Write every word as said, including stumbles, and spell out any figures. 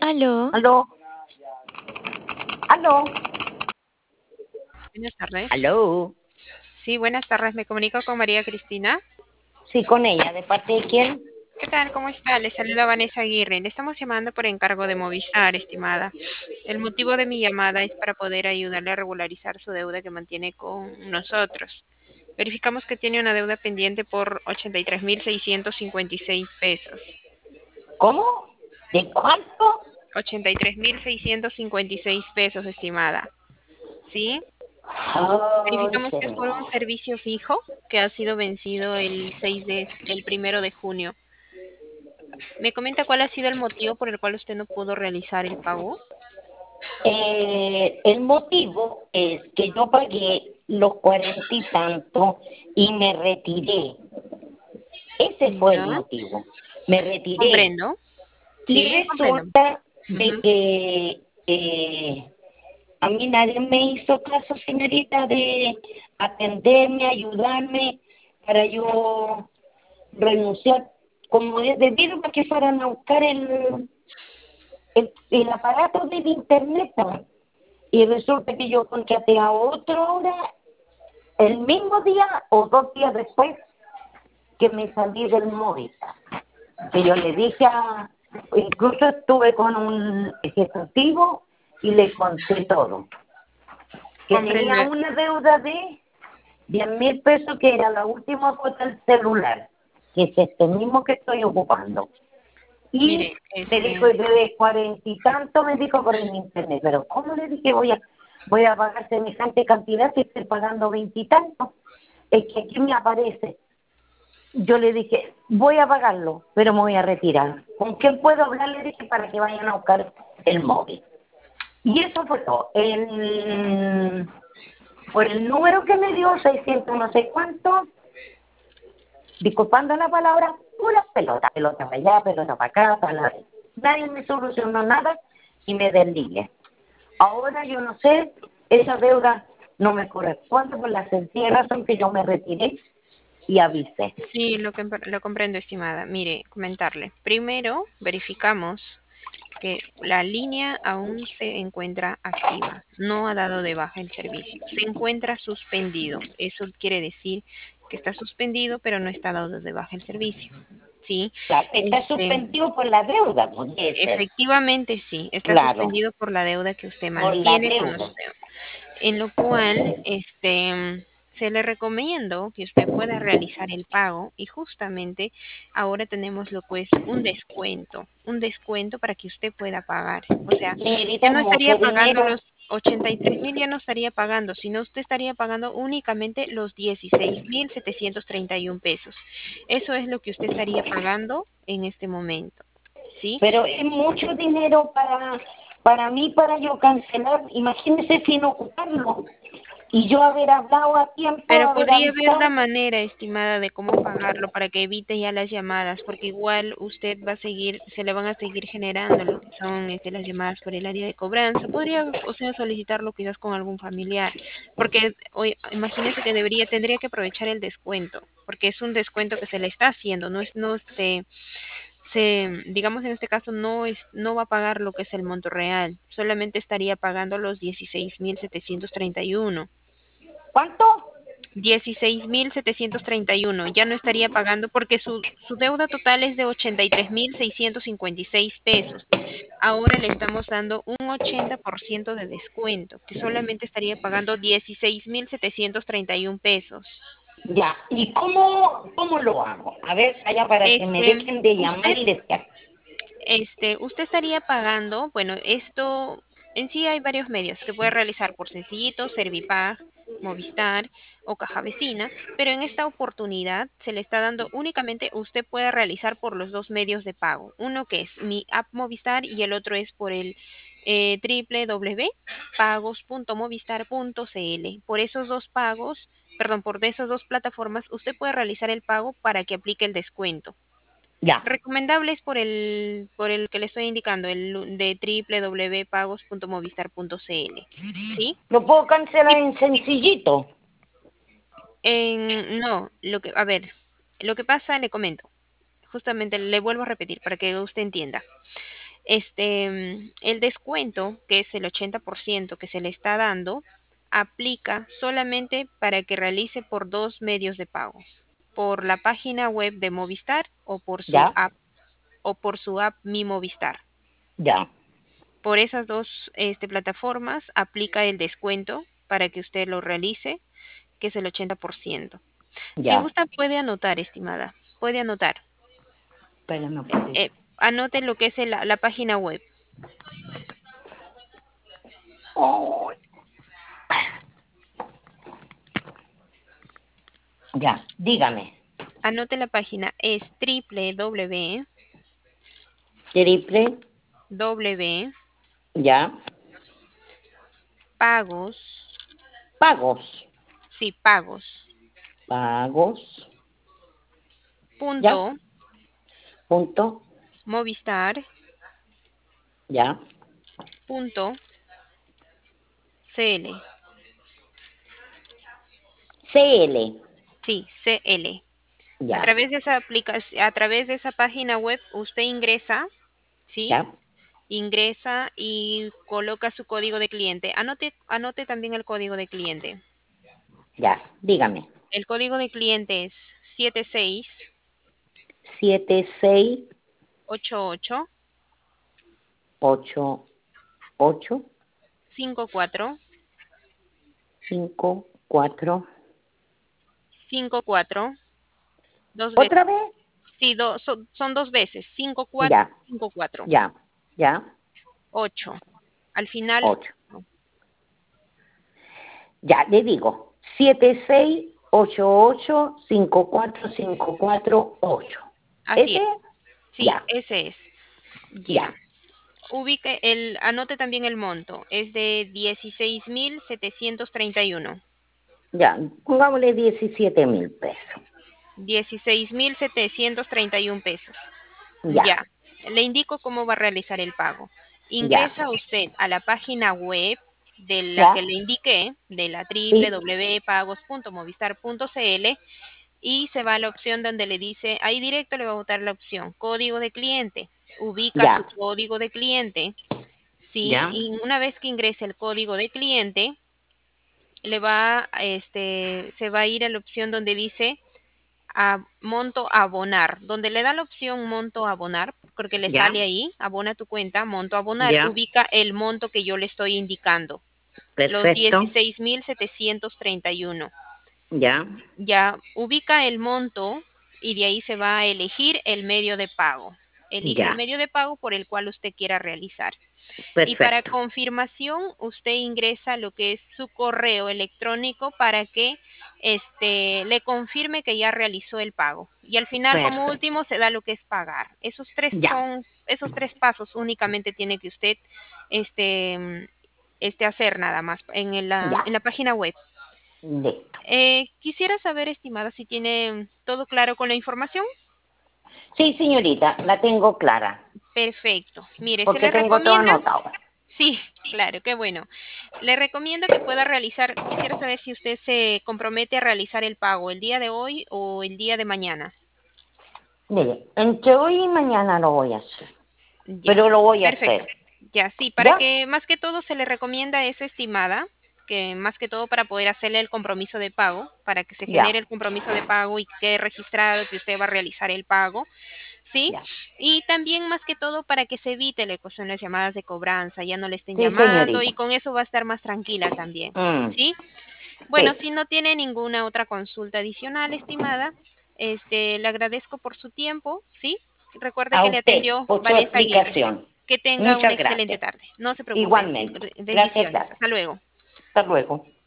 Aló, Aló, aló, Buenas tardes. aló. Sí, buenas tardes. Me comunico con María Cristina. Sí, con ella. ¿De parte de quién? ¿Qué tal? ¿Cómo está? Le saluda Vanessa Aguirre. Le estamos llamando por encargo de Movistar, estimada. El motivo de mi llamada es para poder ayudarle a regularizar su deuda que mantiene con nosotros. Verificamos que tiene una deuda pendiente por ochenta y tres mil seiscientos cincuenta y seis pesos. ¿Cómo? ¿De cuánto? ochenta y tres mil seiscientos cincuenta y seis pesos, estimada. ¿Sí? Ay, Verificamos que es por un señor. servicio fijo que ha sido vencido el seis de, el primero de junio. ¿Me comenta cuál ha sido el motivo por el cual usted no pudo realizar el pago? Eh, el motivo es que yo pagué los cuarenta y tanto y me retiré. Ese fue el Ya, motivo. Me retiré. comprendo. Y Sí, comprendo. resulta de Ujú. que eh, a mí nadie me hizo caso, señorita, de atenderme, ayudarme para yo renunciar, como es debido a que fueran a buscar el, el, el aparato del internet. ¿No? Y resulta que yo contraté a otro hora el mismo día o dos días después que me salí del móvil. Que yo le dije a, incluso estuve con un ejecutivo y le conté todo. Que tenía Comprendo. una deuda de diez mil pesos, que era la última cuota del celular, que es este mismo que estoy ocupando. Mire, Y me dijo, este, y de cuarenta y tanto, me dijo por el internet. Pero ¿cómo le dije voy a voy a pagar semejante cantidad si estoy pagando veintitantos? Es que aquí me aparece. Yo le dije, voy a pagarlo, pero me voy a retirar. ¿Con quién puedo hablar? Le dije para que vayan a buscar el móvil. Y eso fue todo. El, por el número que me dio, seiscientos no sé cuánto, disculpando la palabra, pura pelota, pelota para allá, pelota para acá, para la... Nadie me solucionó nada y me desligué. Ahora yo no sé, esa deuda no me corresponde por la sencilla razón que yo me retiré y avisé. sí, lo que lo comprendo, estimada. Mire, comentarle. Primero, verificamos que la línea aún se encuentra activa, no ha dado de baja el servicio, se encuentra suspendido. Eso quiere decir que está suspendido, pero no está dado de baja el servicio. Sí, Claro, está este, suspendido por la deuda, podría ser. efectivamente sí, está Claro, suspendido por la deuda que usted por la mantiene con deuda. usted, en lo cual este se le recomiendo que usted pueda realizar el pago y justamente ahora tenemos lo que es un descuento, un descuento para que usted pueda pagar. O sea, ya Señorita, es no estaría mucho pagando dinero. los ochenta y tres mil, ya no estaría pagando, sino usted estaría pagando únicamente los dieciséis mil setecientos treinta y un pesos. Eso es lo que usted estaría pagando en este momento. ¿Sí? Pero es mucho dinero para, para mí, para yo cancelar. Imagínese sin ocuparlo. Y yo haber hablado a tiempo, Pero haber podría ver la avisado. manera estimada de cómo pagarlo para que evite ya las llamadas, porque igual usted va a seguir, se le van a seguir generando lo que son este, las llamadas por el área de cobranza. Podría, o sea, solicitarlo quizás con algún familiar, porque hoy, imagínese que debería, tendría que aprovechar el descuento, porque es un descuento que se le está haciendo, no es, no este, se, digamos en este caso no es, no va a pagar lo que es el monto real, solamente estaría pagando los dieciséis mil setecientos treinta y uno. ¿Cuánto? Dieciséis mil setecientos treinta y uno, ya no estaría pagando porque su, su deuda total es de ochenta y tres mil seiscientos cincuenta y seis pesos. Ahora le estamos dando un ochenta por ciento de descuento, que solamente estaría pagando dieciséis mil setecientos treinta y un pesos. Ya. ¿Y cómo, cómo lo hago? A ver, allá para que me Este, dejen de llamar usted y desear. Este, usted estaría pagando, bueno, esto en sí hay varios medios que puede realizar por Sencillito, Servipag, Movistar o Caja Vecina, pero en esta oportunidad se le está dando únicamente usted puede realizar por los dos medios de pago, uno que es mi app Movistar y el otro es por el eh, w w w punto pagos punto movistar punto c l. Por esos dos pagos, perdón, por de esas dos plataformas usted puede realizar el pago para que aplique el descuento. Ya. Recomendables por el, por el que le estoy indicando, el de w w w punto pagos punto movistar punto c l. ¿Sí? Lo puedo Y cancelar en sencillito. en, no, lo que, a ver, lo que pasa, le comento, justamente le vuelvo a repetir para que usted entienda. Este, mm, el descuento, que es el ochenta por ciento que se le está dando, aplica solamente para que realice por dos medios de pago, por la página web de Movistar o por su Ya, app o por su app Mi Movistar. ya, Por esas dos este, plataformas aplica el descuento para que usted lo realice, que es el ochenta por ciento. Si ya. gusta, puede anotar, estimada. Puede anotar. Espérame un poquito. Eh, anote lo que es el- la página web. Oh, ya, dígame. Anote la página. Es www. Triple, W. ya. Pagos. Pagos, Sí, pagos. pagos, ya. Punto. Punto, Movistar. ya. Punto. Cl. C L, Sí, Cl. A ya, través de esa aplicación, a través de esa página web, usted ingresa, ¿sí? ya, Ingresa y coloca su código de cliente. Anote, anote también el código de cliente. ya. Dígame. El código de cliente es siete seis Siete, seis, ocho ocho ocho, ocho, cinco cuatro cinco, cuatro. cinco cuatro dos veces. ¿Otra vez? Sí, do- son, son dos veces. Cinco cuatro Ya, cinco cuatro ya, ya. ocho. Al final, Ocho. Ya, le digo. Siete, seis, ocho, ocho, cinco, cuatro, cinco, cuatro, ocho. así ¿Ese? es. Sí, Ya, ese es. Ya. ya, Ubique el, anote también el monto. Es de dieciséis mil setecientos treinta y uno. ya. Pongámosle diecisiete mil pesos. Dieciséis mil setecientos treinta y un pesos. Ya, Ya. Le indico cómo va a realizar el pago. ya, Ingresa usted a la página web de la que ya. le indiqué, de la Sí, www.pagos punto movistar punto cl, y se va a la opción donde le dice, ahí directo le va a botar la opción, código de cliente. Ubica su ya, código de cliente, ¿sí? ya, Y una vez que ingrese el código de cliente, le va, este, se va a ir a la opción donde dice a monto a abonar, donde le da la opción monto a abonar, porque le ya, sale ahí, abona tu cuenta, monto a abonar, ya. ubica el monto que yo le estoy indicando, los Perfecto. dieciséis mil setecientos treinta y uno. Ya, Ya ubica el monto y de ahí se va a elegir el medio de pago. Elige el ya. medio de pago por el cual usted quiera realizar. Y para Perfecto. confirmación, usted ingresa lo que es su correo electrónico para que este le confirme que ya realizó el pago. Y al final, como Perfecto. último, se da lo que es pagar. Esos tres Ya, son, esos tres pasos únicamente tiene que usted este, este hacer nada más en el- la, ya. en la página web. Listo. Eh, quisiera saber, estimada, si tiene todo claro con la información. Sí, señorita, la tengo clara, Perfecto. Mire, se porque le tengo todo recomienda. anotado. Sí, claro, qué bueno. Le recomiendo que pueda realizar, quisiera saber si usted se compromete a realizar el pago el día de hoy o el día de mañana. Mire, entre hoy y mañana lo voy a hacer, Ya, pero lo voy a perfecto. hacer. Ya, sí, para ¿Ya? que más que todo se le recomienda esa estimada, que más que todo para poder hacerle el compromiso de pago, para que se genere Ya, el compromiso de pago y quede registrado que usted va a realizar el pago. ¿Sí? ya. Y también más que todo para que se evite la cuestión de las llamadas de cobranza, ya no le estén Sí, llamando y señorita. con eso va a estar más tranquila también, Mm, ¿sí? Bueno, sí. si no tiene ninguna otra consulta adicional, estimada, este, le agradezco por su tiempo, ¿sí? Recuerde A que le usted atendió por su Vanessa Aguirre. explicación. Que tenga una Muchas excelente gracias. tarde. No se preocupe. Igualmente. Gracias, Bendiciones. gracias. Hasta luego. Hasta luego.